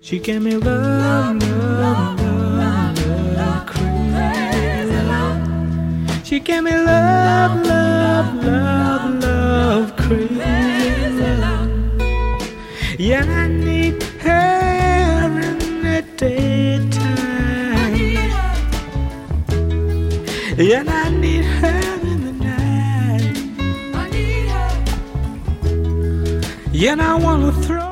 She gave me love, love, love, love, crazy love. She gave me love, love, love, love, crazy love. Yeah, I need her in the daytime. Yeah, I need her in the night. Yeah, and I wanna throw